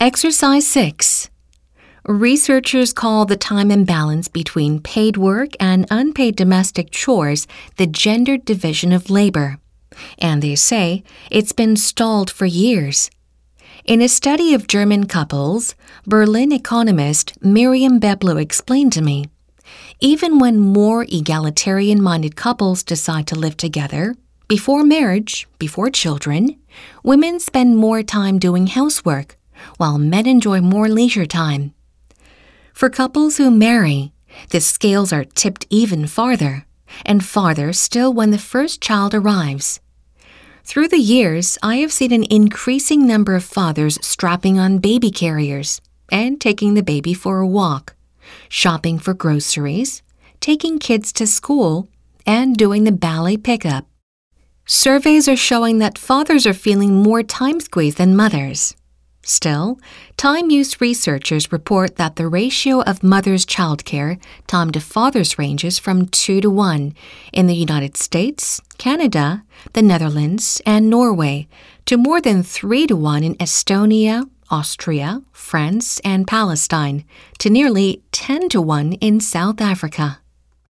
Exercise 6. Researchers call the time imbalance between paid work and unpaid domestic chores the gendered division of labor. And they say it's been stalled for years. In a study of German couples, Berlin economist Miriam Beblo explained to me, even when more egalitarian-minded couples decide to live together, before marriage, before children, women spend more time doing housework, while men enjoy more leisure time. For couples who marry, the scales are tipped even farther, and farther still when the first child arrives. Through the years, I have seen an increasing number of fathers strapping on baby carriers and taking the baby for a walk, shopping for groceries, taking kids to school, and doing the ballet pickup. Surveys are showing that fathers are feeling more time squeezed than mothers. Still, Time Use researchers report that the ratio of mothers' childcare time to fathers ranges from 2 to 1 in the United States, Canada, the Netherlands, and Norway, to more than 3 to 1 in Estonia, Austria, France, and Palestine, to nearly 10 to 1 in South Africa.